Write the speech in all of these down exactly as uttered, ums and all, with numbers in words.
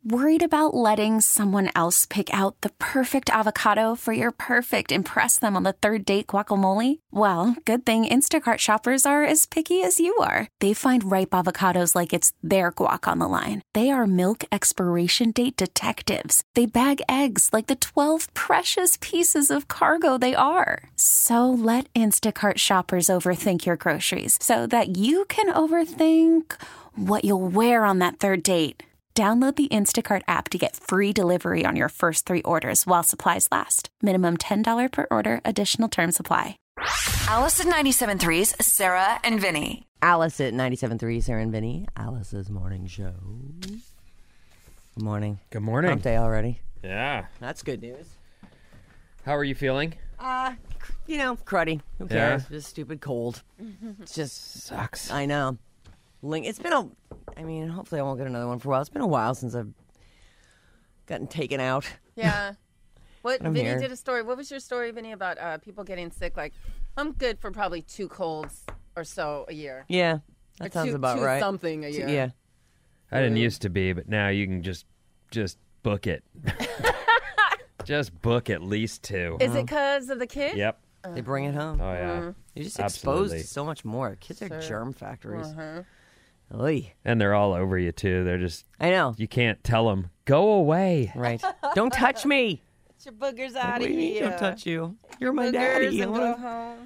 Worried about letting someone else pick out the perfect avocado for your perfect impress them on the third date guacamole? Well, good thing Instacart shoppers are as picky as you are. They find ripe avocados like it's their guac on the line. They are milk expiration date detectives. They bag eggs like the twelve precious pieces of cargo they are. So let Instacart shoppers overthink your groceries so that you can overthink what you'll wear on that third date. Download the Instacart app to get free delivery on your first three orders while supplies last. Minimum ten dollars per order. Additional terms apply. Alice at ninety-seven point three's Sarah and Vinny. Alice at ninety-seven point three, Sarah and Vinny. Alice's morning show. Good morning. Good morning. Hump day already. Yeah. That's good news. How are you feeling? Uh, you know, cruddy. Who Yeah. cares? Just stupid cold. It's just... Sucks. I know. Ling- It's been a... I mean, hopefully I won't get another one for a while. It's been a while since I've gotten taken out. Yeah. What I'm Vinny here. did a story. What was your story, Vinny, about uh, people getting sick? Like, I'm good for probably two colds or so a year. Yeah, Or that sounds two, about two right. something a Two- year. Yeah. I didn't used to be, but now you can just just book it. Just book at least two. Is it because of the kid? Yep. They bring it home. Oh yeah. You're just Absolutely. exposed to so much more. Kids are Sure. germ factories. Uh-huh. Oy. And they're all over you too. They're just I know. you can't tell them go away. Right. Don't touch me. Get your boogers out What of do you mean, here. Don't touch you. You're my Boogers daddy. I and wanna- go home.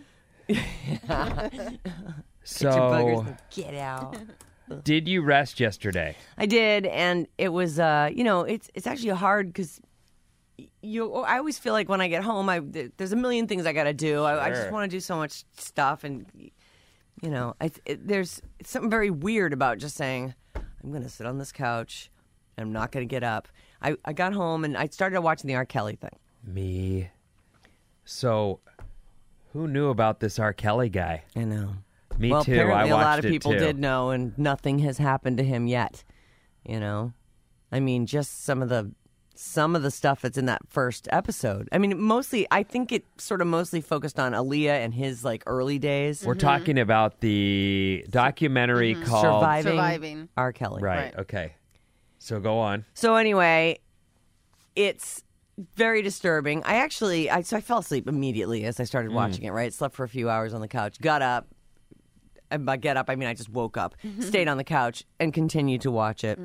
So Get your boogers and get out. did you rest yesterday? I did, and it was, uh, you know, it's it's actually hard because you. I always feel like when I get home, I there's a million things I got to do. I, I just Sure. want to do so much stuff, and you know, I, it, there's something very weird about just saying, I'm going to sit on this couch. I'm not going to get up. I, I got home and I started watching the R. Kelly thing. Me. So who knew about this R. Kelly guy? I know. Me well, too. apparently I watched a lot of it people too. did know, and nothing has happened to him yet. You know, I mean, just some of the some of the stuff that's in that first episode. I mean, mostly, I think it sort of mostly focused on Aaliyah and his like early days. We're talking about the documentary called Surviving, Surviving. R. Kelly. Right, Right. okay. So go on. So anyway, it's very disturbing. I actually, I so I fell asleep immediately as I started watching it. Right, slept for a few hours on the couch, got up. And by get up, I mean I just woke up, stayed on the couch, and continued to watch it.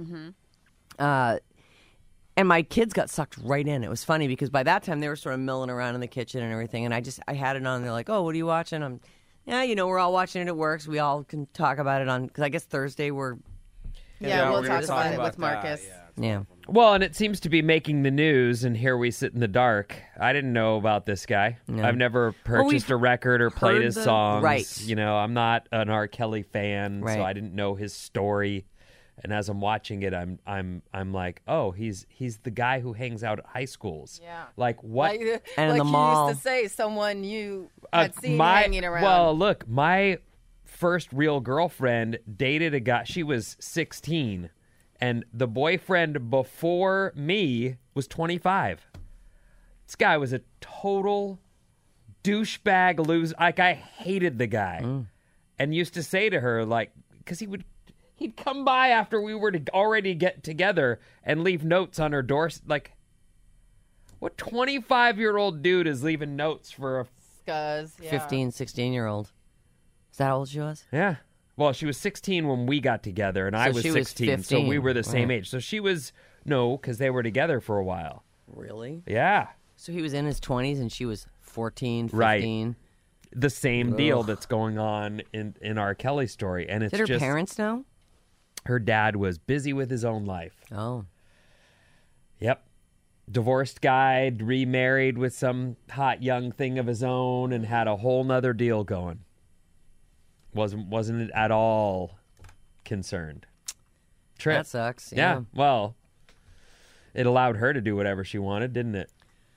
Uh, and my kids got sucked right in. It was funny because by that time they were sort of milling around in the kitchen and everything, and I just I had it on. And they're like, "Oh, what are you watching?" I'm, yeah, you know, we're all watching it at work, so we all can talk about it on. Because I guess Thursday we're, Yeah, Yeah, we'll we're gonna talk talk about it about with that, Marcus. yeah. yeah. Well, and it seems to be making the news, and here we sit in the dark. I didn't know about this guy. No. I've never Well, we've purchased a record or played heard his the- songs. right. You know, I'm not an R. Kelly fan, Right. so I didn't know his story. And as I'm watching it, I'm I'm I'm like, oh, he's he's the guy who hangs out at high schools. Yeah. Like what? Like, And in like the you mall. used to say, someone you Uh, had seen my, hanging around. Well, look, my first real girlfriend dated a guy. She was sixteen, and the boyfriend before me was twenty-five. This guy was a total douchebag loser. Like, I hated the guy, and used to say to her, like, because he would. He'd come by after we were to already get together and leave notes on her door. Like, what twenty-five-year-old dude is leaving notes for a Scuzz, yeah. fifteen, sixteen year old. Is that how old she was? Yeah. Well, she was sixteen when we got together, and I So was she was sixteen, so we fifteen, were the same right. age. So she was, no, because they were together for a while. Really? Yeah. So he was in his twenties and she was fourteen, Right. fifteen. The same deal that's going on in, in our Kelly story. And it's Did her just, parents know? her dad was busy with his own life. Oh. Yep. Divorced guy, remarried with some hot young thing of his own, and had a whole nother deal going. Wasn't wasn't at all concerned. Trip. That sucks. Yeah. Yeah. Well, it allowed her to do whatever she wanted, didn't it?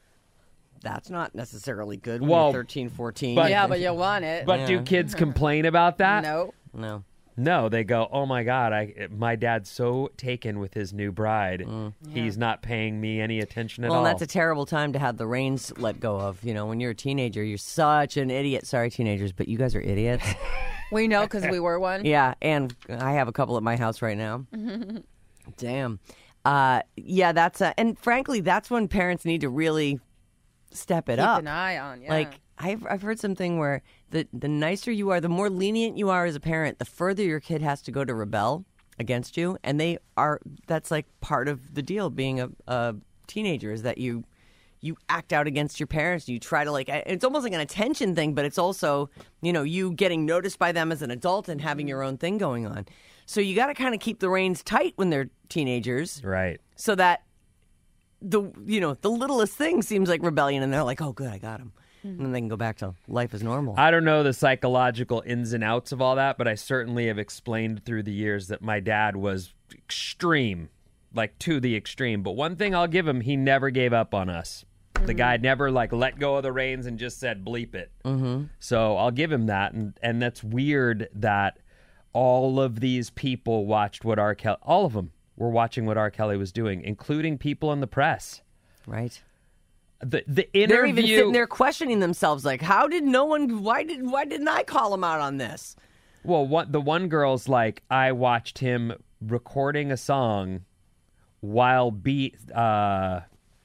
That's not necessarily good when Well, you're thirteen, fourteen. but- Yeah, but you want it. But do Yeah. kids complain about that? no. No. No, they go, "Oh my God, I my dad's so taken with his new bride. He's not paying me any attention at Well, all." and that's a terrible time to have the reins let go of. You know, when you're a teenager, you're such an idiot. Sorry, teenagers, but you guys are idiots. We know because we were one. Yeah, and I have a couple at my house right now. Damn. uh, yeah, that's a, and frankly, that's when parents need to really step it Keep up. an eye on, yeah. Like I've I've heard something where the the nicer you are, the more lenient you are as a parent, the further your kid has to go to rebel against you, and they are. That's like part of the deal being a, a teenager is that you you act out against your parents. You try to like it's almost like an attention thing, but it's also you know you getting noticed by them as an adult and having your own thing going on. So you got to kind of keep the reins tight when they're teenagers, Right. so that the you know the littlest thing seems like rebellion, and they're like, oh, good, I got him. And then they can go back to life as normal. I don't know the psychological ins and outs of all that, but I certainly have explained through the years that my dad was extreme, like to the extreme. But one thing I'll give him, he never gave up on us. Mm-hmm. The guy never like let go of the reins and just said, bleep it. Mm-hmm. So I'll give him that. And, and that's weird that all of these people watched what R. Kelly, all of them were watching what R. Kelly was doing, including people in the press. Right. The the interview. They're even sitting there questioning themselves, like, how did no one? Why did? Why didn't I call him out on this? Well, what the one girl's like, I watched him recording a song while be uh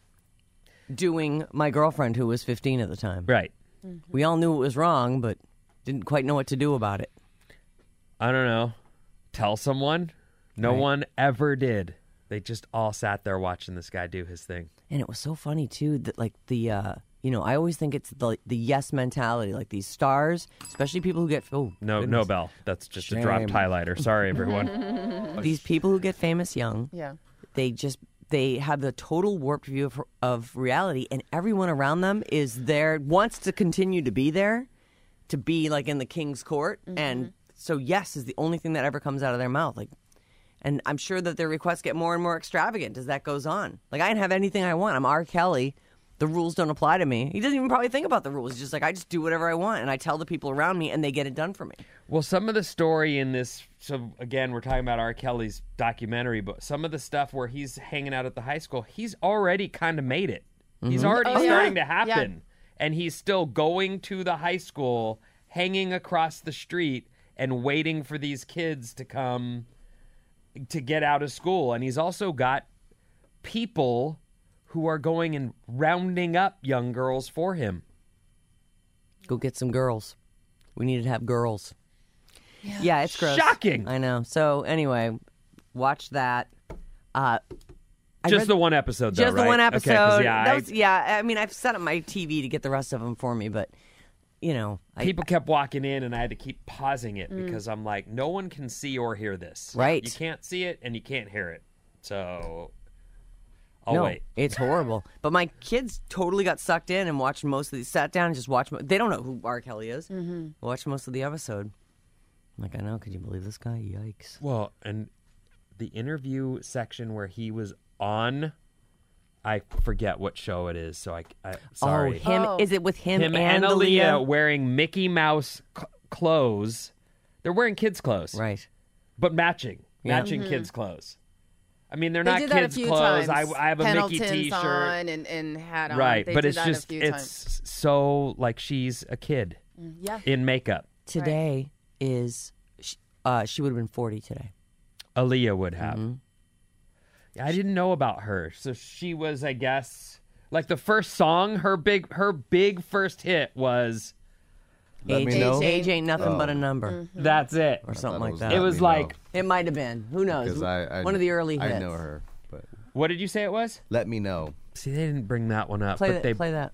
Doing my girlfriend, who was fifteen at the time. right. We all knew it was wrong, but didn't quite know what to do about it. I don't know. Tell someone. No Right. one ever did. They just all sat there watching this guy do his thing. And it was so funny too that like the uh, you know I always think it's the the yes mentality, like these stars, especially people who get oh No, goodness. no bell. That's just a dropped Shame. highlighter. Sorry, everyone. These people who get famous young, Yeah. they just they have the total warped view of, of reality, and everyone around them is there wants to continue to be there, to be like in the king's court, and so yes is the only thing that ever comes out of their mouth, like. And I'm sure that their requests get more and more extravagant as that goes on. Like, I can have anything I want. I'm R. Kelly. The rules don't apply to me. He doesn't even probably think about the rules. He's just like, I just do whatever I want, and I tell the people around me, and they get it done for me. Well, some of the story in this, so again, we're talking about R. Kelly's documentary, but some of the stuff where he's hanging out at the high school, he's already kind of made it. He's already Oh, yeah. starting to happen. Yeah. And he's still going to the high school, hanging across the street, and waiting for these kids to come to get out of school. And he's also got people who are going and rounding up young girls for him. Go get some girls. We need to have girls. Yeah, yeah it's gross. Shocking. I know. So anyway, watch that. Uh, I Just read- the one episode, though, Just right? the one Okay, episode. 'cause, yeah, That I- was- yeah, I mean, I've set up my T V to get the rest of them for me, but, you know. I, People kept walking in, and I had to keep pausing it because I'm like, no one can see or hear this. Right. You can't see it, and you can't hear it. So I'll no, wait. it's horrible. But my kids totally got sucked in and watched most of these. Sat down and just watched. mo- They don't know who R. Kelly is. Mm-hmm. Watched most of the episode. I'm like, I know. Could you believe this guy? Yikes. Well, and the interview section where he was on, I forget what show it is, so I, I sorry. Oh, him. Oh. Is it with him, Him and and Aaliyah Aaliyah? wearing Mickey Mouse c- clothes. They're wearing kids' clothes, Right. but matching, Yeah. matching kids' clothes. I mean, they're They not did that a kids' few clothes. I, times. I have a Pendleton's Mickey T-shirt, on and, and hat on. right? They but did it's that just a few it's times. so like she's a kid Yeah. in makeup. Today is. sh- Uh, she would have been forty today. Aaliyah would have. Mm-hmm. Yeah, I didn't know about her. So she was, I guess, like the first song. Her big, her big first hit was Let age, me know. age ain't nothing but a Oh. number, "That's It." or something thought it like was that. It Let was Me like, Know. It might have been. Who knows? Because I, I One of the early hits. I know her, but what did you say it was? let me know. See, they didn't bring that one up, Play but that. they. Play that.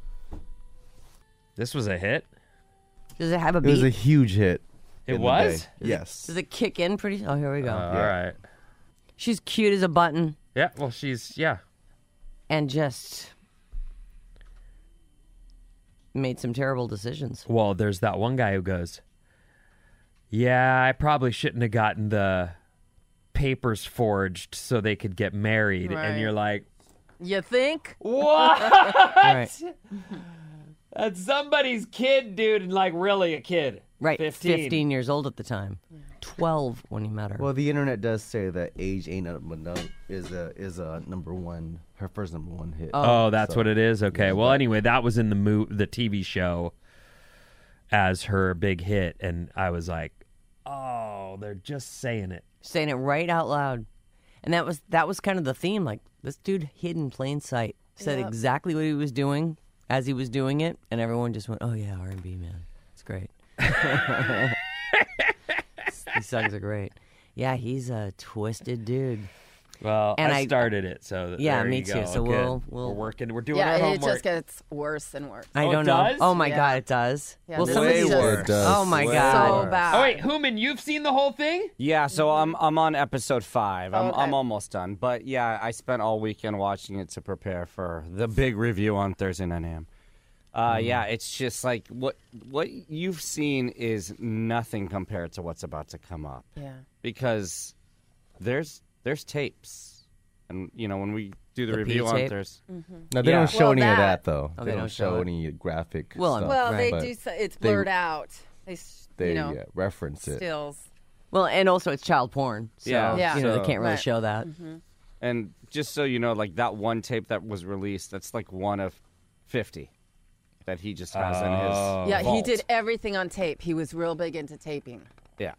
This was a hit. Does it have a It beat? was a huge hit. It in the was? day. Yes. Does it kick in pretty? Oh, here we go. Uh, All right. She's cute as a button, Yeah. Well, she's yeah. and just made some terrible decisions. Well, there's that one guy who goes, "Yeah, I probably shouldn't have gotten the papers forged so they could get married." Right. And you're like, You think? "What? Right. That's somebody's kid, dude, and like really a kid." Right. Fifteen. fifteen years old at the time. twelve when he met her. Well, the internet does say that age ain't a no is a is a number one, her first number one hit. Oh, that's So, what it is. Okay. yeah, Well, but- anyway, that was in the mo- the T V show as her big hit, and I was like, "Oh, they're just saying it." Saying it right out loud. And that was that was kind of the theme. Like, this dude hid in plain sight, said Yep. exactly what he was doing as he was doing it, and everyone just went, "Oh yeah, R and B man, it's great." These songs are great. Yeah, he's a twisted dude. Well, And I I- started it, so Yeah, there me you too. go. So Good. we'll- we'll- we're working. We're doing Yeah, our it homework. just gets worse and worse. I Oh, don't it know. does? Oh my Yeah. god, it does. Yeah, well, this some of is these. just- It does. Oh my Way god. So bad. Oh wait, Human, you've seen the whole thing? Yeah, so I'm I'm on episode five. I'm Okay. I'm almost done. But yeah, I spent all weekend watching it to prepare for the big review on Thursday night A M. Uh, Yeah, it's just like what what you've seen is nothing compared to what's about to come up. Yeah. Because there's there's tapes, and you know when we do the, The review P on tape? Thursday. No, they Yeah. don't show Well, any of that- that though. Oh, they, don't show it. any graphic Well, stuff. Well, they but do. So it's they- blurred out. They, s- They you know, yeah, reference it. stills. Well, and also it's child porn. So, Yeah. Yeah. you know, So- they can't really Right. show that. And just so you know, like that one tape that was released, that's like one of fifty that he just has in Oh. his Yeah, he vault. did everything on tape. He was real big into taping. Yeah.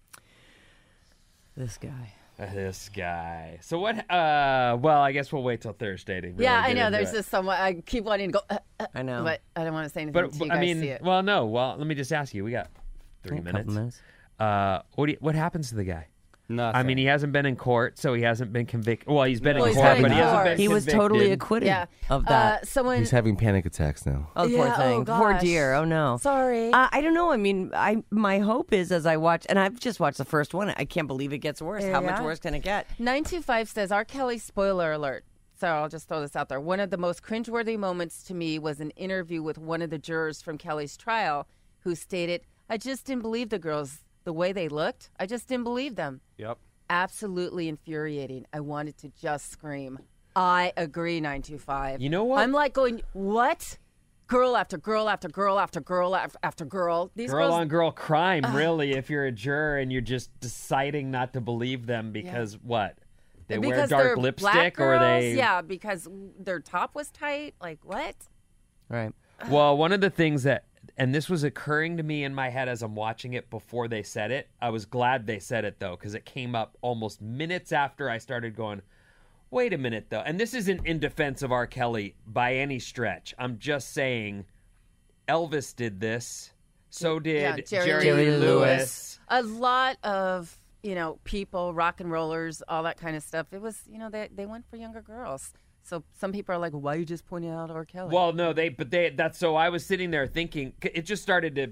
This guy. This guy. So what? Uh, well, I guess we'll wait till Thursday to. Really yeah, I get know. into There's it. just someone. I keep wanting to go, uh, uh, I know. but I don't want to say anything But, until but you I guys mean, see it. well, no. Well, let me just ask you. We got three Yeah, a minutes. couple minutes. Uh, what do you, what happens to the guy? Nothing. I mean, he hasn't been in court, so he hasn't been convicted. Well, he's been Well, in he's court, been but in he hasn't court. been He was convicted. totally acquitted yeah, of that. Uh, someone. He's having panic attacks now. oh, poor yeah, thing. oh, Poor gosh. dear. Oh no. Sorry. Uh, I don't know. I mean, I my hope is as I watch, and I've just watched the first one. I can't believe it gets worse. How much Yeah. worse can it get? nine two five says, R. Kelly, spoiler alert. So I'll just throw this out there. One of the most cringeworthy moments to me was an interview with one of the jurors from Kelly's trial who stated, I just didn't believe the girls the way they looked. I just didn't believe them. Yep. Absolutely infuriating. I wanted to just scream. I agree, nine two five. You know what? I'm like going, what? Girl after girl after girl after girl after, after girl. These Girl girls, on girl crime, really, if you're a juror and you're just deciding not to believe them because what? They wear because dark they're lipstick black or girls, they. Yeah, because their top was tight. Like, what? Right. Well, one of the things that, and this was occurring to me in my head as I'm watching it before they said it. I was glad they said it, though, because it came up almost minutes after I started going, wait a minute, though. And this isn't in defense of R. Kelly by any stretch. I'm just saying Elvis did this. So did Yeah, Jerry Jerry, Jerry Lewis. Lewis. A lot of, you know, people, rock and rollers, all that kind of stuff. It was, you know, they they went for younger girls. So some people are like, why are you just pointing out R. Kelly? Well, no, they, but they, that's so I was sitting there thinking, it just started to,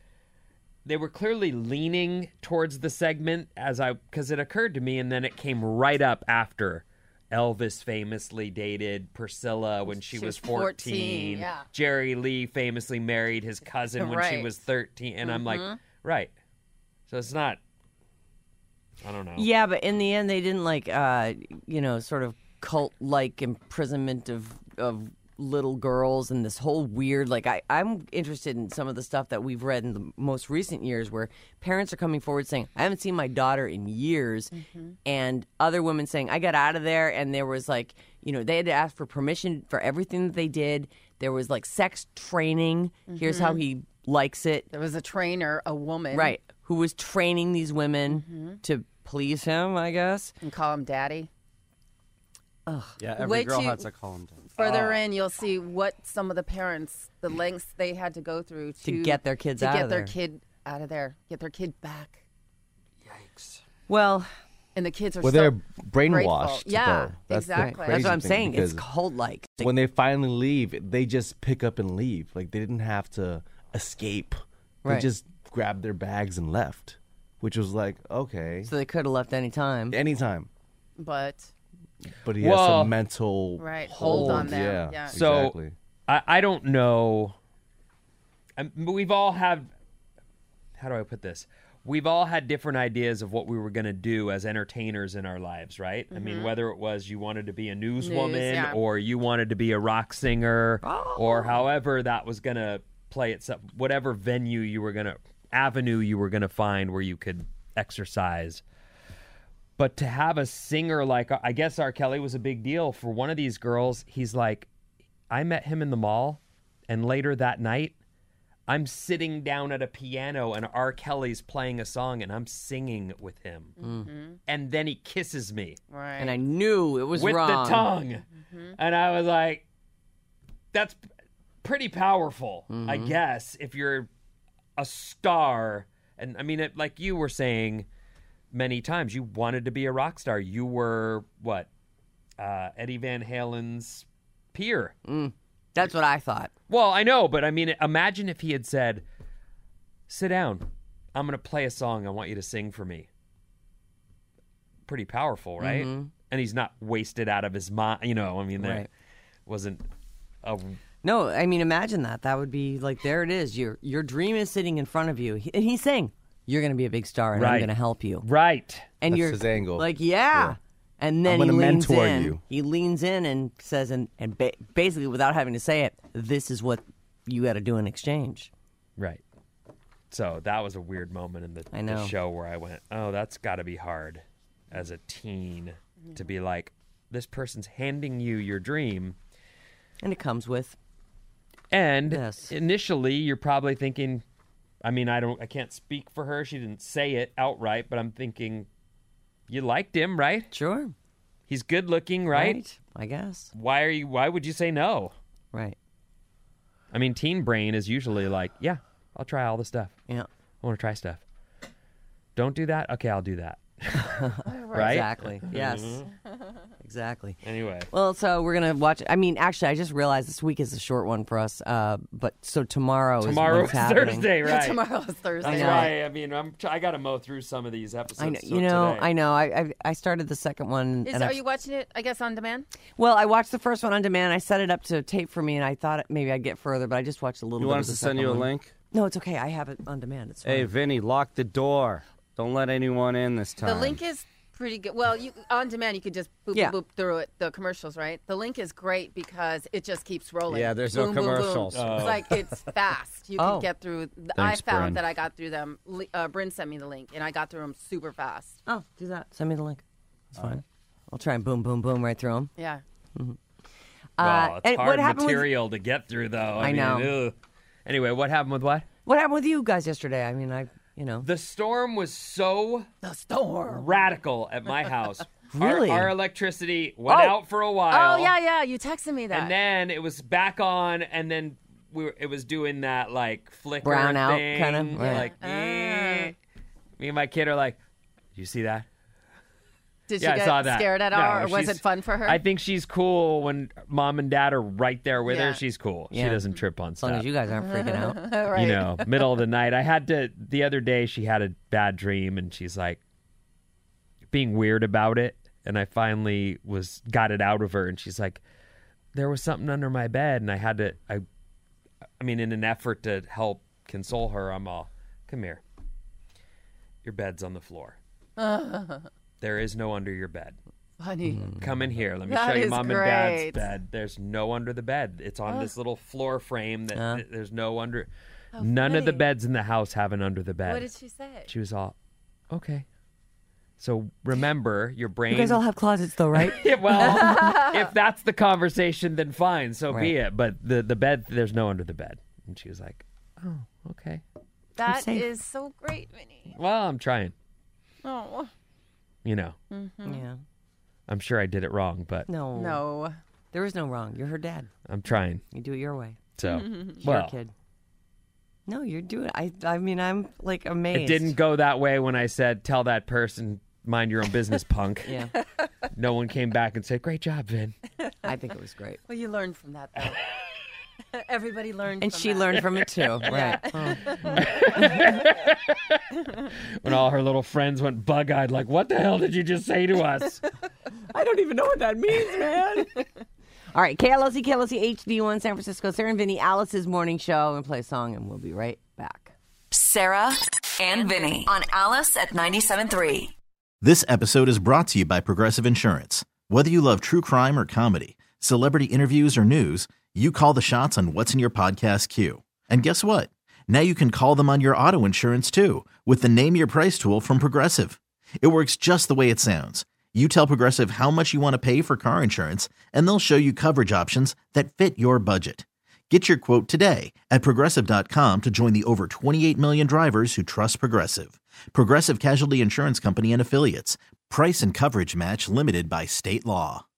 they were clearly leaning towards the segment as I, because it occurred to me, and then it came right up after Elvis famously dated Priscilla when she, She was was fourteen. fourteen, yeah. Jerry Lee famously married his cousin when she Right. was thirteen. And I'm like, right. So it's not, I don't know. Yeah, but in the end, they didn't like, uh, you know, sort of cult-like imprisonment of of little girls and this whole weird. Like, I I'm interested in some of the stuff that we've read in the most recent years, where parents are coming forward saying, "I haven't seen my daughter in years," and other women saying, "I got out of there," and there was like, you know, they had to ask for permission for everything that they did. There was like sex training. Here's how he likes it. there was a trainer, a woman. Right. Who was training these women to please him, I guess. And call him daddy. Yeah, every Wait girl till- has to call him. down. Further in, you'll see what some of the parents, the lengths they had to go through to, To get their kids to out get of their there. kid out of there, get their kid back. Well, And the kids are Well, so they're grateful. brainwashed. Yeah, though. That's the exactly. crazy that's what I'm thing, saying. It's because cult-like. when they finally leave, they just pick up and leave. Like they didn't have to escape. They Right. just grabbed their bags and left, which was like okay, So they could have left any time. anytime. But But he has Well- some mental Right, hold on them, Yeah, yeah. So exactly. I, I don't know. Um, we've all had. How do I put this? We've all had different ideas of what we were going to do as entertainers in our lives, right? I mean, whether it was you wanted to be a newswoman yeah. or you wanted to be a rock singer or however that was going to play itself, whatever venue you were going to, avenue you were going to find where you could exercise. But to have a singer like, I guess R. Kelly was a big deal for one of these girls. He's like, I met him in the mall, and later that night, I'm sitting down at a piano and R. Kelly's playing a song and I'm singing with him. Mm-hmm. And then he kisses me Right. And I knew it was with wrong. the tongue. Mm-hmm. And I was like, that's p- pretty powerful, Mm-hmm. I guess, if you're a star. And I mean, it, like you were saying many times, you wanted to be a rock star. You were, what, uh, Eddie Van Halen's peer. That's what I thought. Well, I know, but I mean, imagine if he had said, sit down. I'm going to play a song. I want you to sing for me. Pretty powerful, right? Mm-hmm. And he's not wasted out of his mind. You know, I mean, that Right. wasn't a. No, I mean, imagine that. That would be like, there it is. Your your dream is sitting in front of you. He- And he's saying, you're going to be a big star and I'm Right. going to help you. Right. And That's you're his angle. like, yeah. And then I'm he gonna leans mentor in. you. He leans in and says, and, and ba- basically without having to say it, this is what you got to do in exchange. Right. So that was a weird moment in the, I know. the show where I went, oh, that's got to be hard as a teen to be like, this person's handing you your dream. And it comes with, And Yes. initially, you're probably thinking, I mean, I don't, I can't speak for her. She didn't say it outright, but I'm thinking, you liked him, right? sure. He's good looking, right? I guess. Why are you? Why would you say no? Right. I mean, teen brain is usually like, yeah, I'll try all the stuff. Yeah. I want to try stuff. Don't do that. Okay, I'll do that. Right? Exactly. Yes. Exactly. Anyway. Well, so we're gonna watch. I mean, actually, I just realized this week is a short one for us. Uh, but so tomorrow, Tomorrow is is what's happening. Thursday, right? Tomorrow is Thursday. That's know. why. I mean, I'm. I got to mow through some of these episodes. I know. so You know. today. I know. I, I I started the second one. Is, and are I've- you watching it, I guess, on demand? Well, I watched the first one on demand. I set it up to tape for me, and I thought maybe I'd get further, but I just watched a little. You bit want of us the to send second you a one. link? No, it's okay. I have it on demand. It's Hey, fine. Vinny, lock the door. Don't let anyone in this time. The link is pretty good. Well, you on demand, you could just boop, Yeah. boop, boop through it, the commercials, right? The link is great because it just keeps rolling. Yeah, there's no Boom, boom, boom. commercials. Oh. It's like it's fast. You Oh. can get through. The, Thanks, I found Bryn. that I got through them. Li- Uh, Bryn sent me the link, and I got through them super fast. Oh, do that. Send me the link. It's fine. I'll try and boom, boom, boom right through them. Yeah. Well, Uh, it's and hard what happened with- material to get through, though. I, I mean, know. ugh. Anyway, what happened with what? What happened with you guys yesterday? I mean, I, you know. The storm was so The storm. radical at my house. Really? Our, our electricity went Oh. out for a while. Oh yeah, yeah. You texted me that. And then it was back on, and then we were, it was doing that like flicker Brown out thing, kinda, right. like. Ah. eh. Me and my kid are like, "Do you see that?" Did yeah, you I saw get that. scared at No, all, or was she's- it fun for her? I think she's cool when mom and dad are right there with Yeah. her. She's cool. She Yeah. doesn't trip on As long stuff. as you guys aren't freaking out. right. You know, middle of the night. I had to, the other day, she had a bad dream and she's like being weird about it. And I finally was, got it out of her. And she's like, there was something under my bed. And I had to, I, I mean, in an effort to help console her, I'm all, come here. Your bed's on the floor. There is no under your bed. Funny. Come in here. Let me That show you is mom great. and dad's bed. There's no under the bed. It's on this little floor frame that Yeah. th- there's no under. None of the funny. beds in the house have an under the bed. What did she say? She was all, okay. So remember, your brain. You guys all have closets, though, right? Yeah, well, if that's the conversation, then fine, so Right. be it. But the the bed, there's no under the bed. And she was like, oh, okay. That safe. is so great, Vinny. Well, I'm trying. Oh You know, Yeah. I'm sure I did it wrong, but No. no. There is no wrong. You're her dad. I'm trying. You do it your way. So, You're well, your kid. No, you're doing. I. I mean, I'm like amazed. it didn't go that way when I said, tell that person, mind your own business, punk. Yeah. No one came back and said, great job, Vin. I think it was great. Well, you learned from that, though. Everybody learned And from she that. learned from it too. Right. Oh. When all her little friends went bug eyed, like, what the hell did you just say to us? I don't even know what that means, man. All right, K L O C, K L O C H D one, San Francisco. Sarah and Vinny, Alice's morning show, and play a song, and we'll be right back. Sarah and Vinny on Alice at ninety-seven point three. This episode is brought to you by Progressive Insurance. Whether you love true crime or comedy, celebrity interviews or news, you call the shots on what's in your podcast queue. And guess what? Now you can call them on your auto insurance too with the Name Your Price tool from Progressive. It works just the way it sounds. You tell Progressive how much you want to pay for car insurance, and they'll show you coverage options that fit your budget. Get your quote today at Progressive dot com to join the over twenty-eight million drivers who trust Progressive. Progressive Casualty Insurance Company and Affiliates. Price and coverage match limited by state law.